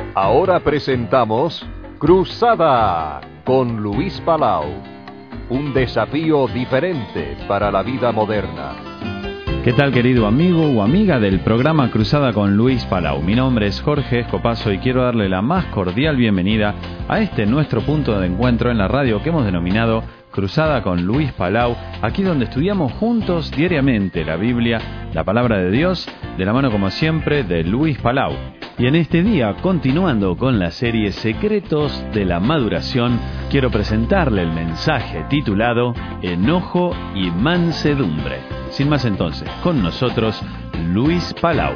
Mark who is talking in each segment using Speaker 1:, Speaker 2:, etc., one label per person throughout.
Speaker 1: Ahora presentamos Cruzada con Luis Palau. Un desafío diferente para la vida moderna.
Speaker 2: ¿Qué tal, querido amigo o amiga del programa Cruzada con Luis Palau? Mi nombre es Jorge Escopazo y quiero darle la más cordial bienvenida a este nuestro punto de encuentro en la radio que hemos denominado Cruzada con Luis Palau, aquí donde estudiamos juntos diariamente la Biblia, la Palabra de Dios, de la mano como siempre de Luis Palau. Y en este día, continuando con la serie Secretos de la Maduración, quiero presentarle el mensaje titulado Enojo y Mansedumbre. Sin más entonces, con nosotros, Luis Palau.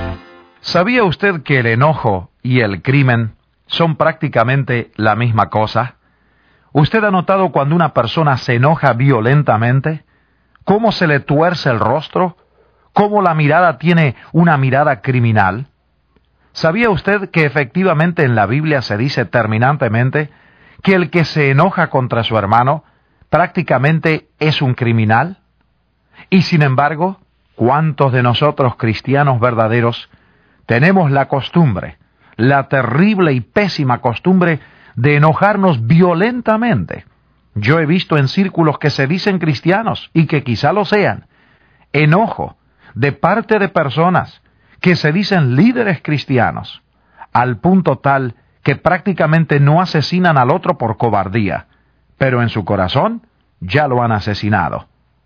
Speaker 3: ¿Sabía usted que el enojo y el crimen son prácticamente la misma cosa? ¿Usted ha notado cuando una persona se enoja violentamente? ¿Cómo se le tuerce el rostro? ¿Cómo la mirada tiene una mirada criminal? ¿Sabía usted que efectivamente en la Biblia se dice terminantemente que el que se enoja contra su hermano prácticamente es un criminal? Y sin embargo, ¿cuántos de nosotros cristianos verdaderos tenemos la costumbre, la terrible y pésima costumbre de enojarnos violentamente? Yo he visto en círculos que se dicen cristianos y que quizá lo sean, enojo de parte de personas que se dicen líderes cristianos, al punto tal que prácticamente no asesinan al otro por cobardía, pero en su corazón ya lo han asesinado.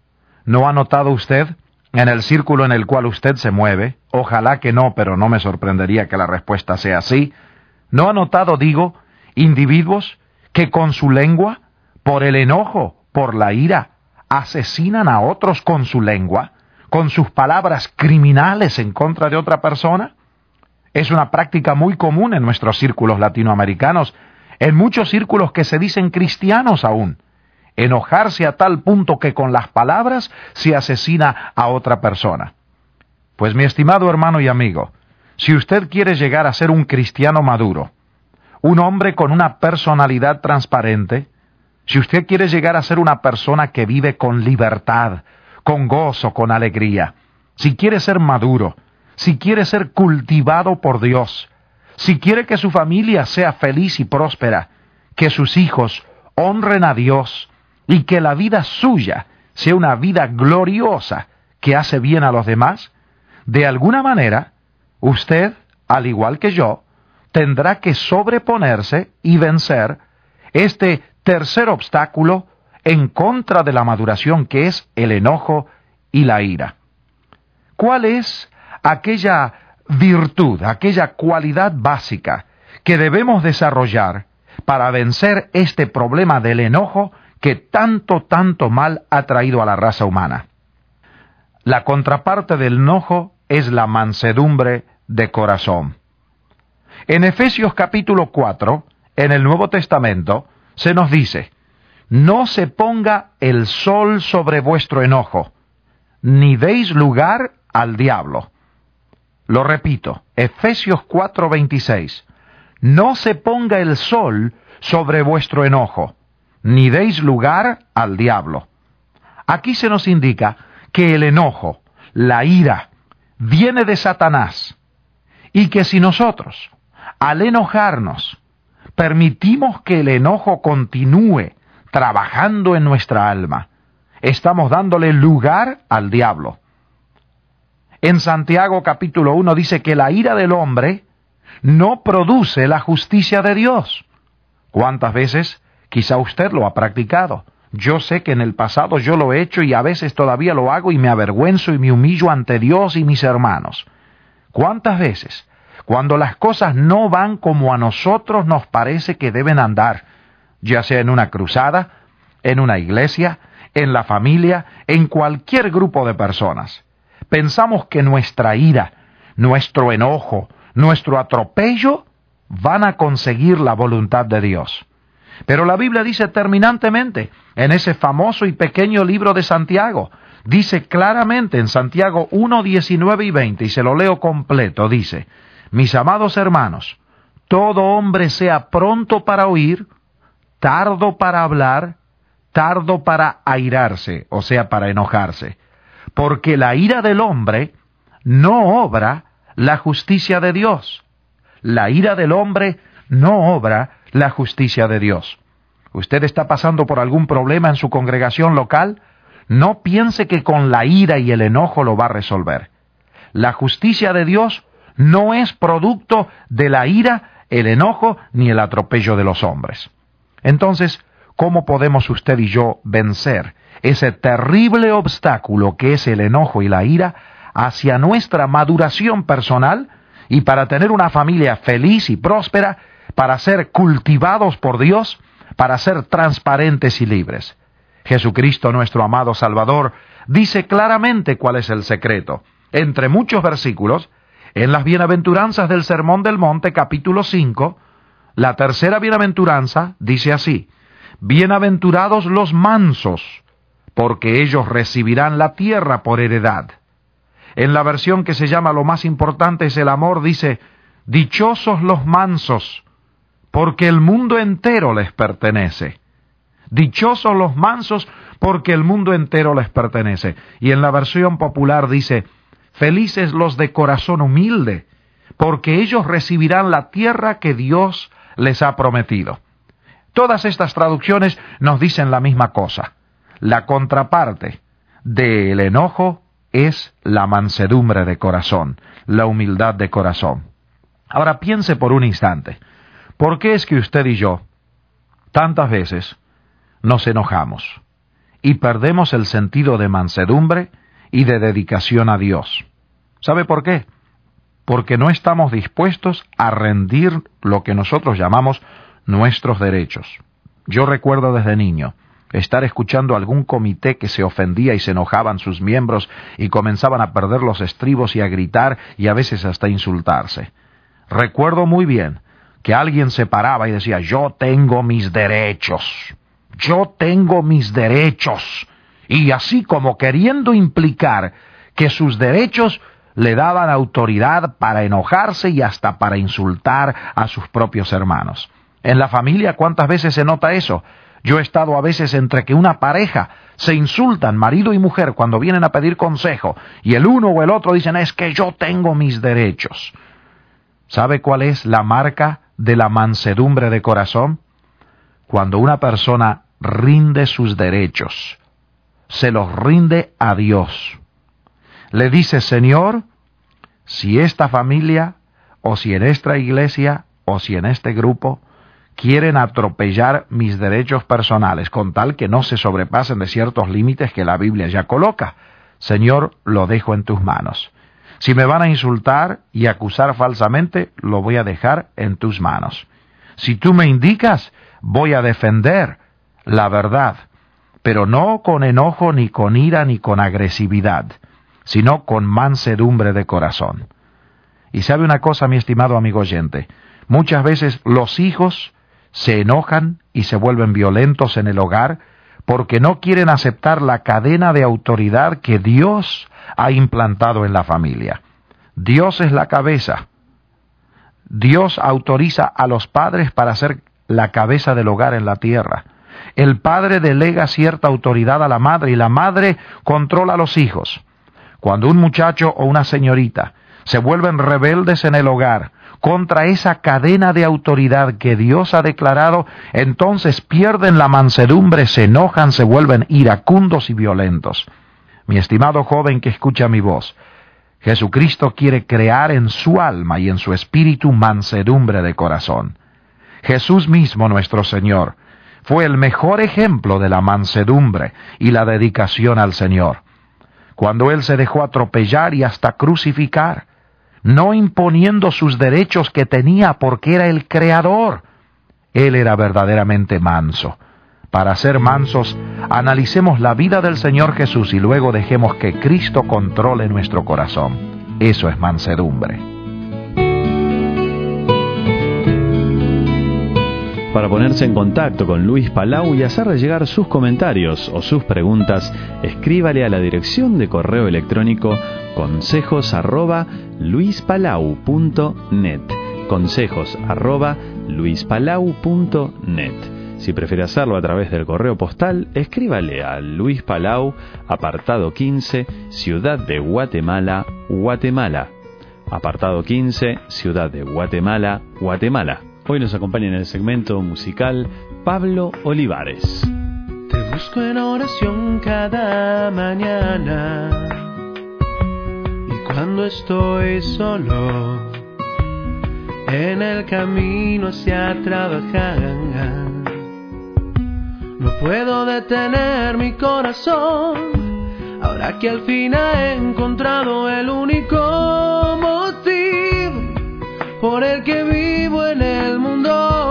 Speaker 3: ¿No ha notado usted en el círculo en el cual usted se mueve? Ojalá que no, pero no me sorprendería que la respuesta sea sí. ¿No ha notado, digo, individuos que con su lengua, por el enojo, por la ira, asesinan a otros con su lengua, con sus palabras criminales en contra de otra persona? Es una práctica muy común en nuestros círculos latinoamericanos, en muchos círculos que se dicen cristianos aún. Enojarse a tal punto que con las palabras se asesina a otra persona. Pues mi estimado hermano y amigo, si usted quiere llegar a ser un cristiano maduro, un hombre con una personalidad transparente, si usted quiere llegar a ser una persona que vive con libertad, con gozo, con alegría, si quiere ser maduro, si quiere ser cultivado por Dios, si quiere que su familia sea feliz y próspera, que sus hijos honren a Dios y que la vida suya sea una vida gloriosa que hace bien a los demás, de alguna manera, usted, al igual que yo, tendrá que sobreponerse y vencer este tercer obstáculo en contra de la maduración, que es el enojo y la ira. ¿Cuál es aquella virtud, aquella cualidad básica que debemos desarrollar para vencer este problema del enojo que tanto mal ha traído a la raza humana? La contraparte del enojo es la mansedumbre de corazón. En Efesios capítulo 4, en el Nuevo Testamento, se nos dice: no se ponga el sol sobre vuestro enojo, ni deis lugar al diablo. Lo repito, Efesios 4:26. No se ponga el sol sobre vuestro enojo, ni deis lugar al diablo. Aquí se nos indica que el enojo, la ira, viene de Satanás, y que si nosotros, al enojarnos, permitimos que el enojo continúe trabajando en nuestra alma, estamos dándole lugar al diablo. En Santiago capítulo 1 dice que la ira del hombre no produce la justicia de Dios. ¿Cuántas veces quizá usted lo ha practicado? Yo sé que en el pasado yo lo he hecho y a veces todavía lo hago y me avergüenzo y me humillo ante Dios y mis hermanos. ¿Cuántas veces, cuando las cosas no van como a nosotros nos parece que deben andar, ya sea en una cruzada, en una iglesia, en la familia, en cualquier grupo de personas, pensamos que nuestra ira, nuestro enojo, nuestro atropello van a conseguir la voluntad de Dios? Pero la Biblia dice terminantemente, en ese famoso y pequeño libro de Santiago, dice claramente en Santiago 1, 19 y 20, y se lo leo completo, dice: mis amados hermanos, todo hombre sea pronto para oír, tardo para hablar, tardo para airarse, o sea, para enojarse, porque la ira del hombre no obra la justicia de Dios. la ira del hombre no obra la justicia de Dios. ¿Usted está pasando por algún problema en su congregación local? No piense que con la ira y el enojo lo va a resolver. La justicia de Dios no es producto de la ira, el enojo ni el atropello de los hombres. Entonces, ¿cómo podemos usted y yo vencer ese terrible obstáculo que es el enojo y la ira hacia nuestra maduración personal y para tener una familia feliz y próspera, para ser cultivados por Dios, para ser transparentes y libres? Jesucristo, nuestro amado Salvador, dice claramente cuál es el secreto. Entre muchos versículos, en las bienaventuranzas del Sermón del Monte, capítulo 5, la tercera bienaventuranza dice así: bienaventurados los mansos, porque ellos recibirán la tierra por heredad. En la versión que se llama Lo más importante es el amor, dice: dichosos los mansos, porque el mundo entero les pertenece. Dichosos los mansos, porque el mundo entero les pertenece. Y en la versión popular dice: felices los de corazón humilde, porque ellos recibirán la tierra que Dios les ha prometido. Todas estas traducciones nos dicen la misma cosa. La contraparte del enojo es la mansedumbre de corazón, la humildad de corazón. Ahora piense por un instante, ¿por qué es que usted y yo tantas veces nos enojamos y perdemos el sentido de mansedumbre y de dedicación a Dios? ¿Sabe por qué? Porque no estamos dispuestos a rendir lo que nosotros llamamos nuestros derechos. Yo recuerdo desde niño estar escuchando algún comité que se ofendía y se enojaban sus miembros y comenzaban a perder los estribos y a gritar y a veces hasta insultarse. Recuerdo muy bien que alguien se paraba y decía: yo tengo mis derechos, yo tengo mis derechos, y así como queriendo implicar que sus derechos le daban autoridad para enojarse y hasta para insultar a sus propios hermanos. En la familia, ¿cuántas veces se nota eso? Yo he estado a veces entre que una pareja se insultan, marido y mujer, cuando vienen a pedir consejo, y el uno o el otro dicen: es que yo tengo mis derechos. ¿Sabe cuál es la marca de la mansedumbre de corazón? Cuando una persona rinde sus derechos, se los rinde a Dios. Le dice: Señor, si esta familia, o si en esta iglesia, o si en este grupo, quieren atropellar mis derechos personales, con tal que no se sobrepasen de ciertos límites que la Biblia ya coloca, Señor, lo dejo en tus manos. Si me van a insultar y acusar falsamente, lo voy a dejar en tus manos. Si tú me indicas, voy a defender la verdad, pero no con enojo, ni con ira, ni con agresividad, sino con mansedumbre de corazón. Y sabe una cosa, mi estimado amigo oyente, muchas veces los hijos se enojan y se vuelven violentos en el hogar porque no quieren aceptar la cadena de autoridad que Dios ha implantado en la familia. Dios es la cabeza. Dios autoriza a los padres para ser la cabeza del hogar en la tierra. El padre delega cierta autoridad a la madre y la madre controla a los hijos. Cuando un muchacho o una señorita se vuelven rebeldes en el hogar contra esa cadena de autoridad que Dios ha declarado, entonces pierden la mansedumbre, se enojan, se vuelven iracundos y violentos. Mi estimado joven que escucha mi voz, Jesucristo quiere crear en su alma y en su espíritu mansedumbre de corazón. Jesús mismo, nuestro Señor, fue el mejor ejemplo de la mansedumbre y la dedicación al Señor. Cuando Él se dejó atropellar y hasta crucificar, no imponiendo sus derechos que tenía porque era el Creador, Él era verdaderamente manso. Para ser mansos, analicemos la vida del Señor Jesús y luego dejemos que Cristo controle nuestro corazón. Eso es mansedumbre.
Speaker 2: Para ponerse en contacto con Luis Palau y hacerle llegar sus comentarios o sus preguntas, escríbale a la dirección de correo electrónico consejos@luispalau.net. consejos@luispalau.net. Si prefiere hacerlo a través del correo postal, escríbale a Luis Palau, apartado 15, Ciudad de Guatemala, Guatemala. Apartado 15, Ciudad de Guatemala, Guatemala. Hoy nos acompaña en el segmento musical Pablo Olivares.
Speaker 4: Te busco en oración cada mañana y cuando estoy solo en el camino hacia trabajar, no puedo detener mi corazón ahora que al fin he encontrado el único motivo por el que vivo en el mundo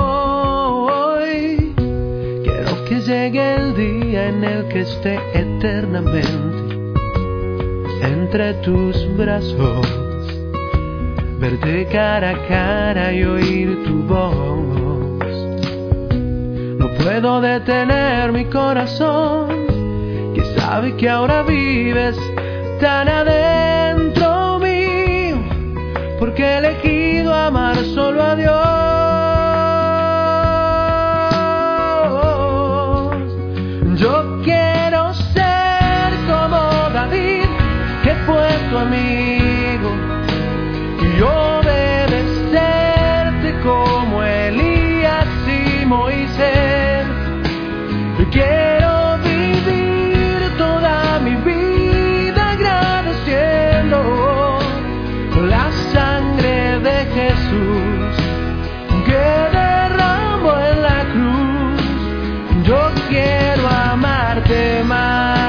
Speaker 4: hoy. Quiero que llegue el día en el que esté eternamente entre tus brazos, verte cara a cara y oír tu voz. No puedo detener mi corazón, que sabe que ahora vives tan adentro mío, porque he elegido amar solo a Dios. Yo quiero ser como David, que fue tu amigo, y obedecerte como Elías y Moisés. Yo quiero vivir toda mi vida agradeciendo la sangre de Jesús que derramó en la cruz. Yo quiero amarte más.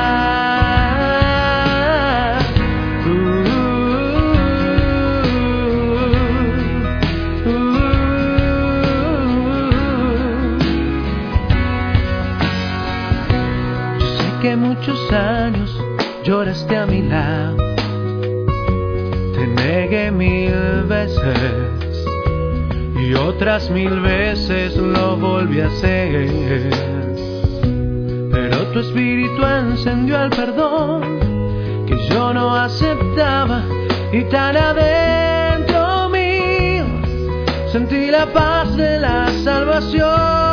Speaker 4: Yo sé que muchos años lloraste a mi lado, te negué 1000 veces y otras 1000 veces lo volví a hacer, pero tu espíritu encendió el perdón que yo no aceptaba y tan adentro mío sentí la paz de la salvación.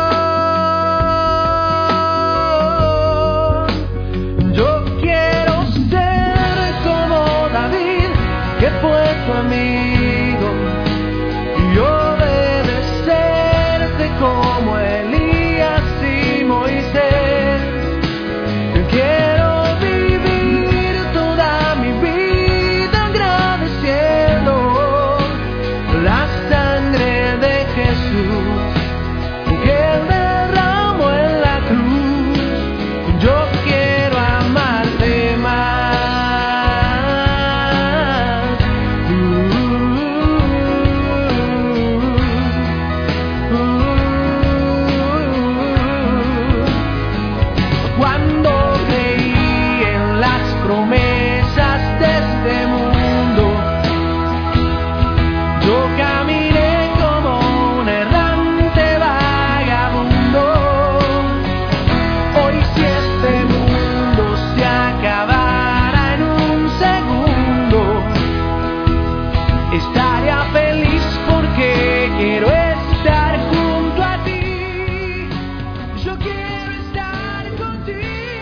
Speaker 4: Yo quiero ser como David, que fue tu amigo, y obedecerte como Elías y Moisés. Yo quiero vivir toda mi vida agradeciendo la sangre de Jesús que Él derramó en la cruz. Yo quiero amarte más. Cuando creí en las promesas de este mundo, yo caminé como un errante vagabundo. Hoy si este mundo se acabara en un segundo, estaría feliz porque quiero estar junto a ti. Yo quiero estar contigo.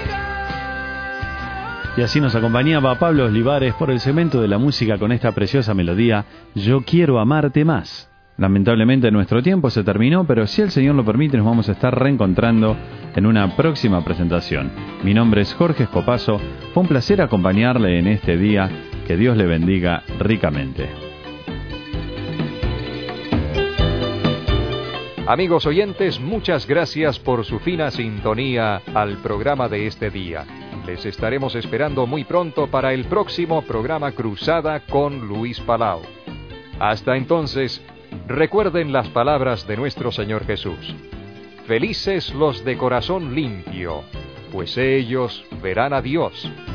Speaker 2: Y así nos acompañaba Pablo Olivares por el segmento de la música con esta preciosa melodía, Yo quiero amarte más. Lamentablemente nuestro tiempo se terminó, pero si el Señor lo permite nos vamos a estar reencontrando en una próxima presentación. Mi nombre es Jorge Escopazo, fue un placer acompañarle en este día, que Dios le bendiga ricamente.
Speaker 1: Amigos oyentes, muchas gracias por su fina sintonía al programa de este día. Les estaremos esperando muy pronto para el próximo programa Cruzada con Luis Palau. Hasta entonces, recuerden las palabras de nuestro Señor Jesús. Felices los de corazón limpio, pues ellos verán a Dios.